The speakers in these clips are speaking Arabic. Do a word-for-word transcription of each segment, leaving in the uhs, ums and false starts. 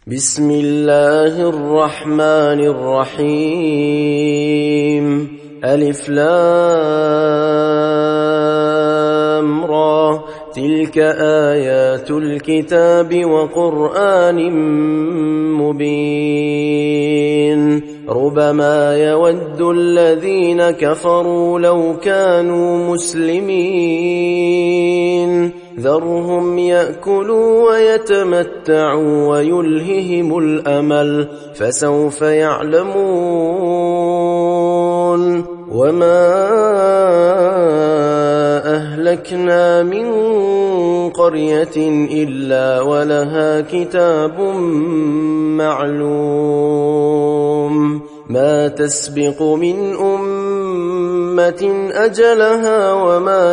بسم الله الرحمن الرحيم. ألف لام را، تلك آيات الكتاب وقرآن مبين. ربما يود الذين كفروا لو كانوا مسلمين، ذرهم يأكلوا ويتمتعوا ويلههم الأمل، فسوف يعلمون. وما أهلكنا من قرية إلا ولها كتاب معلوم، ما تسبق من أمة أجلها وما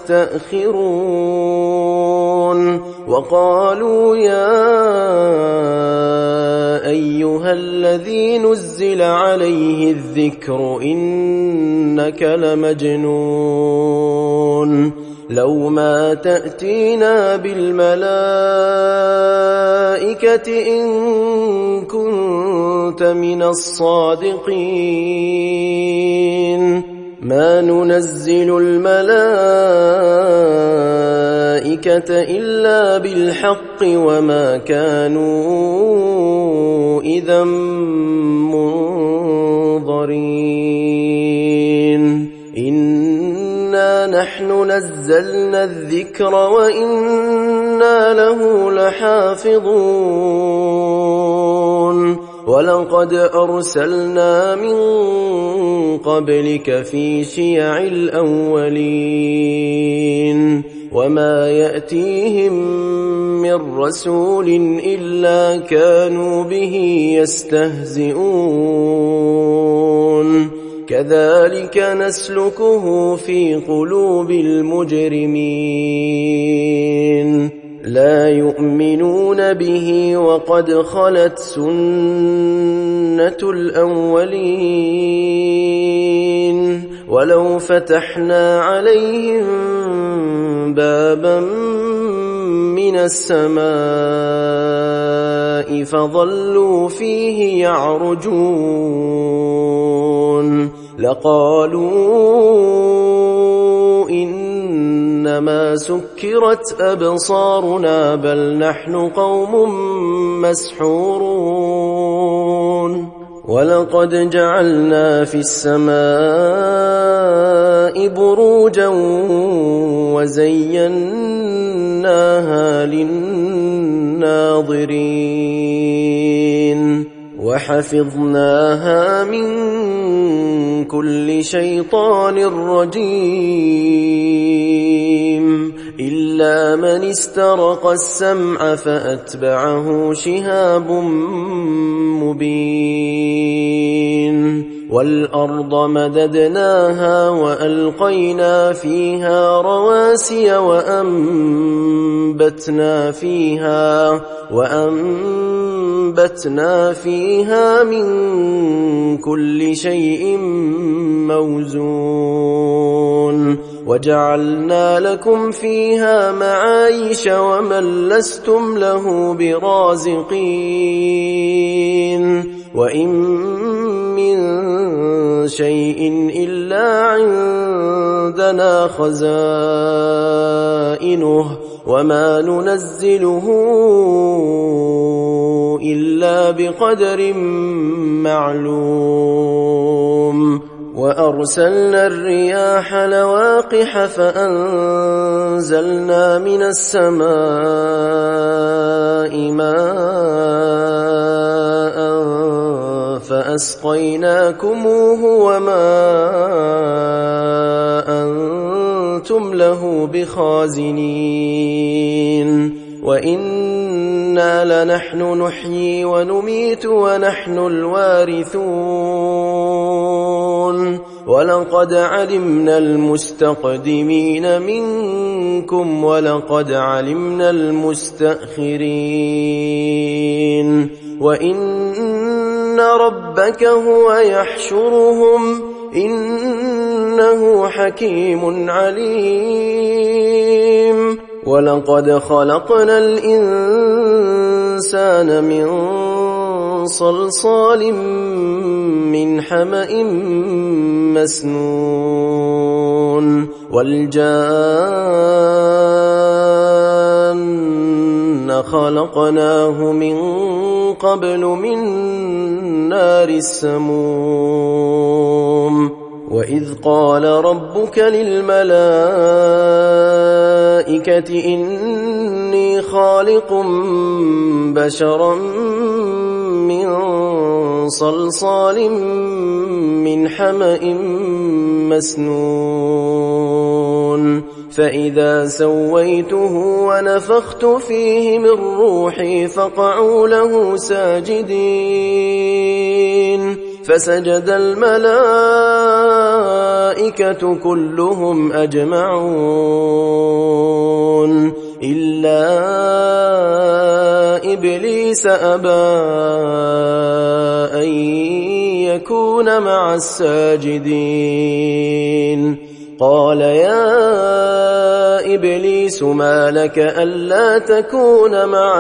يستأخرون. وقالوا يا أيها الذي نزل عليه الذكر إنك لمجنون، لو ما تأتينا بالملائكة إن كنت من الصادقين. ما ننزل الملائكة إلا بالحق وما كانوا إذا منظرين. إنا نحن نزلنا الذكر وإنا له لحافظون. ولقد أرسلنا من قبلك في شيع الأولين، وما يأتيهم من رسول إلا كانوا به يستهزئون. كذلك نسلكه في قلوب المجرمين، لا يؤمنون به وقد خلت سنة الأولين. ولو فتحنا عليهم بابا من السماء فظلوا فيه يعرجون لقالوا إنما سكرت أبصارنا بل نحن قوم مسحورون. ولقد جعلنا في السماء بروجا وزيناها للناظرين وحفظناها من كل شيطان رجيم إلا من استرق السمع فأتبعه شهاب مبين. والأرض مددناها وألقينا فيها رواسي وأنبتنا فيها وأنبتنا فيها من كل شيء موزون وجعلنا لكم فيها معايش ومن لستم له برازقين. وإن من شيء إلا عندنا خزائنه وما ننزله إلا بقدر معلوم. وأرسلنا الرياح لواقح فأنزلنا من السماء ماء فأسقيناكموه وما أنتم له بخازنين. وإنا لنحن نحيي ونميت ونحن الوارثون. ولقد علمنا المستقدمين منكم ولقد علمنا المستأخرين. وإن ربك هو يحشرهم إنه حكيم عليم. ولقد خلقنا الإنسان الإنسان من صلصال من حمأ مسنون والجان خلقناه من قبل من نار السموم وإذ قال ربك للملائكة إني خالق بشرا من صلصال من حمأ مسنون فإذا سويته ونفخت فيه من روحي فقعوا له ساجدين فسجد الملائكة كلهم أجمعون إلا إبليس أبى أن يكون مع الساجدين قال يا إبليس ما لك ألا تكون مع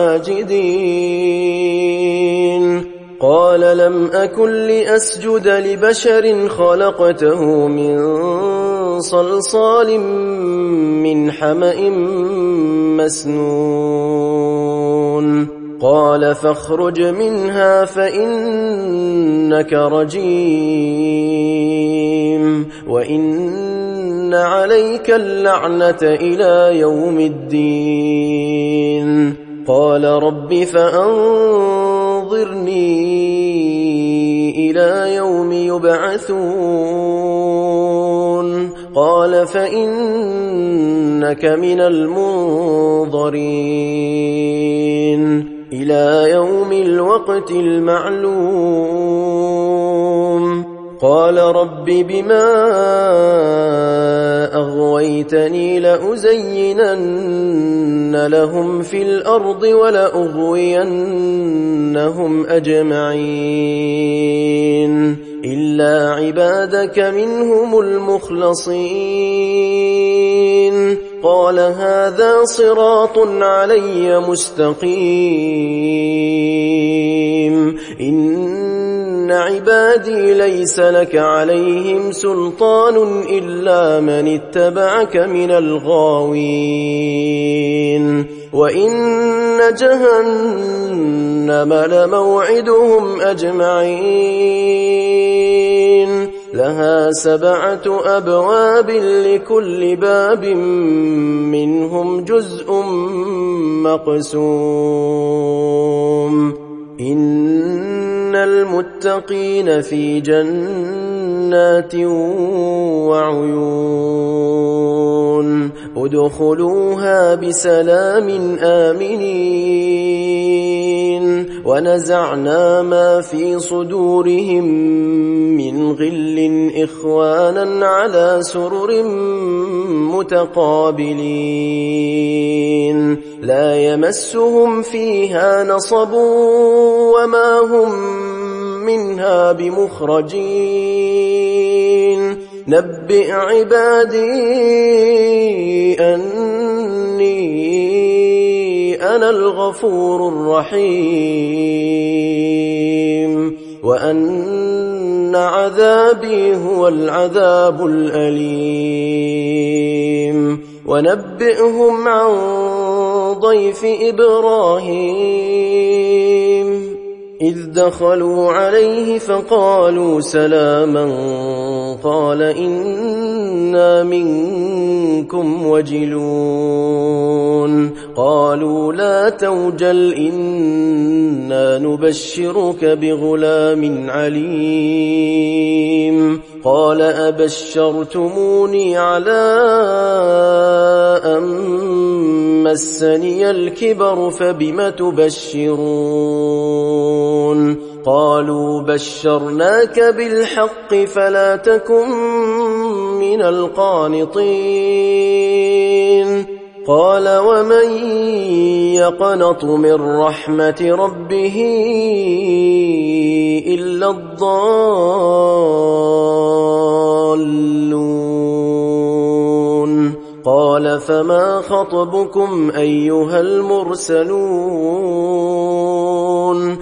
الساجدين قال لم أكن لأسجد لبشر خلقته من صلصال من حمأ مسنون قال فاخرج منها فإنك رجيم وإن عليك اللعنة إلى يوم الدين قال رب فأنظرني إلى يوم يبعثون قال فإنك من المنظرين إلى يوم الوقت المعلوم قال رب بما أغويتني لأزينن لهم في الأرض ولأغوينهم أجمعين إلا عبادك منهم المخلصين قال هذا صراط علي مستقيم إن عبادي ليس لك عليهم سلطان إلا من اتبعك من الغاوين وإن جهنم لموعدهم أجمعين لها سبعة أبواب لكل باب منهم جزء مقسوم إن المتقين في جنات وعيون ادخلوها بسلام آمنين ونزعنا ما في صدورهم من غل إخوانا على سرر متقابلين لا يمسهم فيها نصب وما هم منها بمخرجين نبئ عبادي أني أنا الغفور الرحيم وأن عذابي هو العذاب الأليم ونبئهم عن ضيف إبراهيم إذ دخلوا عليه فقالوا سلاما قال إنا منكم وجلون قالوا لا توجل إنا نبشرك بغلام عليم قال أبشرتموني على أن مسني الكبر فبم تبشرون قالوا بشرناك بالحق فلا تكن من القانطين قال ومن يقنط من رحمة ربه إلا الضالون قال قال فما خطبكم أيها المرسلون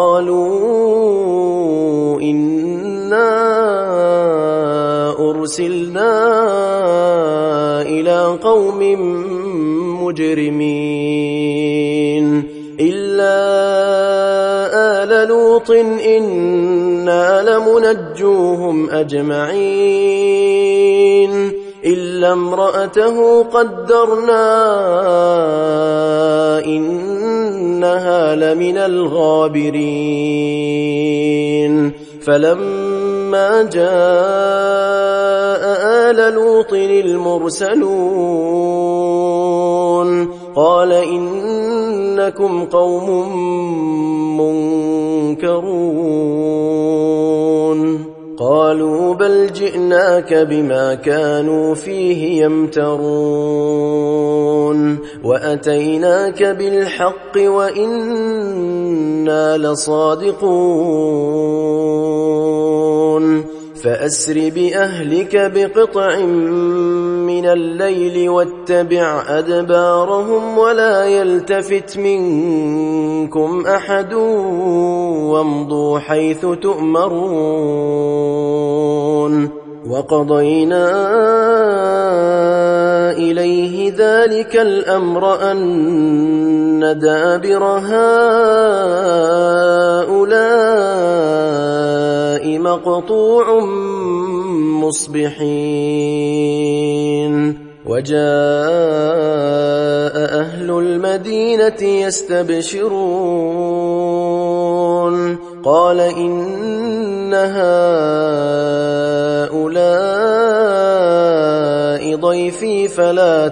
قالوا إنا أرسلنا إلى قوم مجرمين إلا آل لوط إنا لمنجوهم أجمعين إلا امرأته قدرنا إنها لمن الغابرين فلما جاء آل لوط المرسلون قال إنكم قوم منكرون قالوا بل جئناك بما كانوا فيه يمترون وأتيناك بالحق وإنا لصادقون فأسر بأهلك بقطع من الليل واتبع أدبارهم ولا يلتفت منكم أحد وامضوا حيث تؤمرون وقضينا إليه ذلك الأمر أن دابر هؤلاء مقطوع مصبحين وجاء أهل المدينة يستبشرون قال إن هؤلاء ضيفي فلا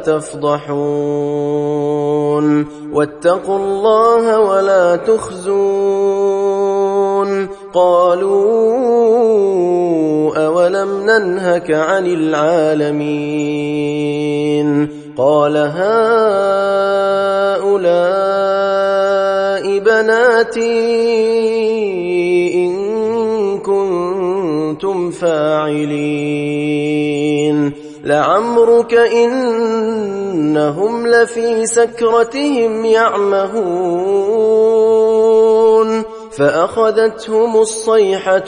تفضحون واتقوا الله ولا تخزون قالوا أولم ننهك عن العالمين قال هؤلاء بناتي إن كنتم فاعلين لعمرك إنهم لفي سكرتهم يعمهون فأخذتهم الصيحة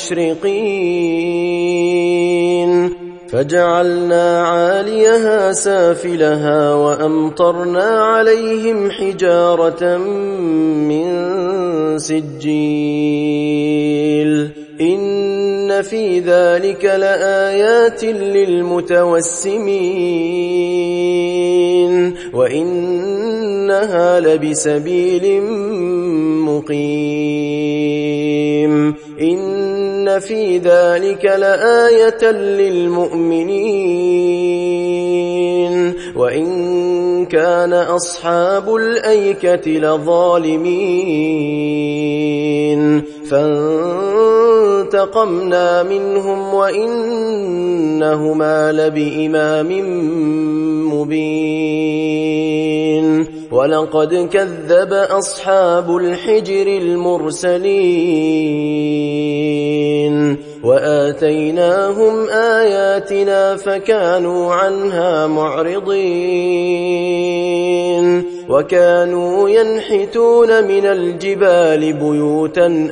مشرقين فجعلنا عاليها سافلها وأمطرنا عليهم حجارة من سجيل إن في ذلك لآيات للمتوسمين وإنها لبسبيل مقيم إن في ذلك لآية للمؤمنين وإن كان أصحاب الأيكة لظالمين فانتقمنا منهم وإنهما لبإمام مبين ولقد كذب أصحاب الحجر المرسلين وآتيناهم آياتنا فكانوا عنها معرضين وكانوا ينحتون من الجبال بيوتا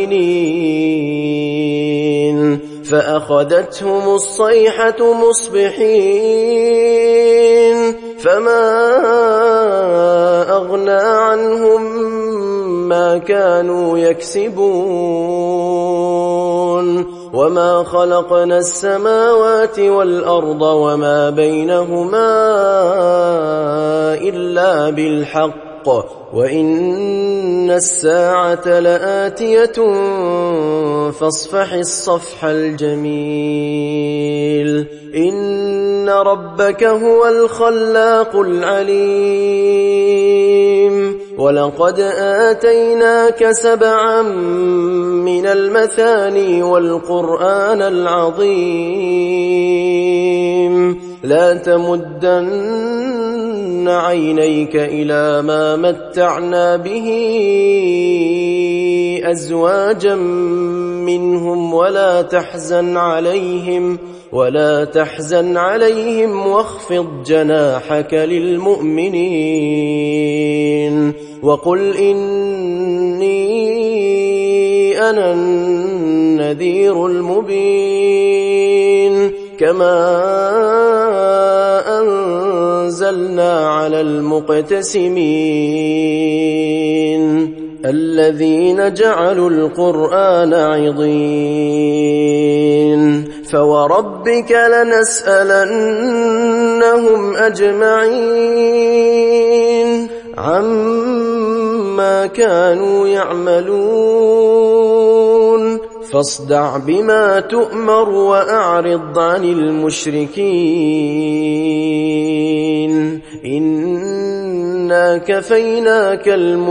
آمنين فأخذتهم الصيحة مصبحين فما أغنى عنهم ما كانوا يكسبون وما خلقنا السماوات والأرض وما بينهما إلا بالحق وإن الساعة لآتية فاصفح الصفح الجميل إن ربك هو الخلاق العليم ولقد آتيناك سبعا من المثاني والقرآن العظيم لا تمدن عينيك إلى ما متعنا به أزواجا منهم ولا تحزن عليهم ولا تحزن عليهم واخفض جناحك للمؤمنين وقل إني أنا النذير المبين كما أنزلنا على المقتسمين الذين جعلوا القرآن عضين فوربك لنسألنهم أجمعين عما كانوا يعملون فاصدع بما تؤمر وأعرض عن المشركين إنا كفيناك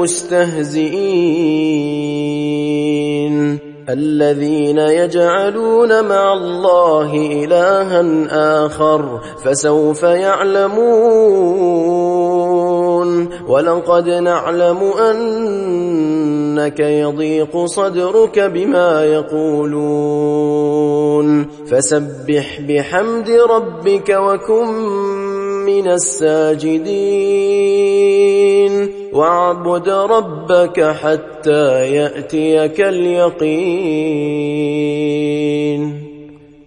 المستهزئين الذين يجعلون مع الله إلها آخر فسوف يعلمون ولقد نعلم أنك يضيق صدرك بما يقولون فسبح بحمد ربك وكن من الساجدين واعبد ربك حتى يأتيك اليقين.